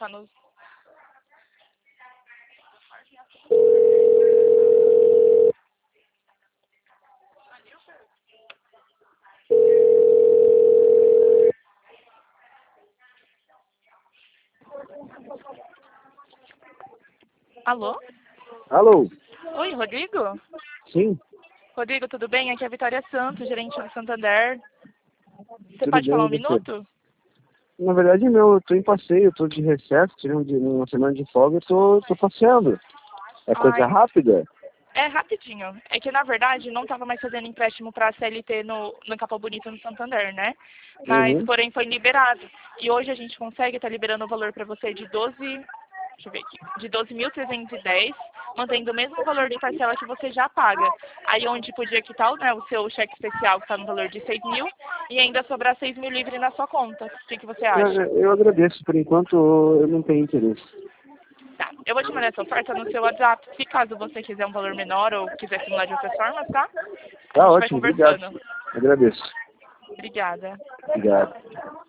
colocar nos... Alô? Alô? Oi, Rodrigo? Sim, Rodrigo, tudo bem? Aqui é a Vitória Santos, gerente do Santander. Você tudo pode falar bem, um e você? minuto? Na verdade, não, eu tô em passeio, eu tô de recesso, tirei uma semana de folga, eu tô passeando. É coisa Ai, rápida? é rapidinho. É que, na verdade, não estava mais fazendo empréstimo para a CLT no Capão Bonito, no Santander, né? Mas, Uhum. porém, foi liberado. E hoje a gente consegue estar liberando o valor para você de 12... Deixa eu ver aqui. De 12.310, mantendo o mesmo valor de parcela que você já paga. Aí onde podia quitar, né, o seu cheque especial, que está no valor de 6.000, e ainda sobrar 6.000 livre na sua conta. O que você acha? Eu agradeço, por enquanto eu não tenho interesse. Tá, eu vou te mandar essa oferta no seu WhatsApp, se caso você quiser um valor menor ou quiser simular de outras formas, tá? A Tá gente vai ótimo, obrigado. conversando. Agradeço. Obrigada. Obrigado.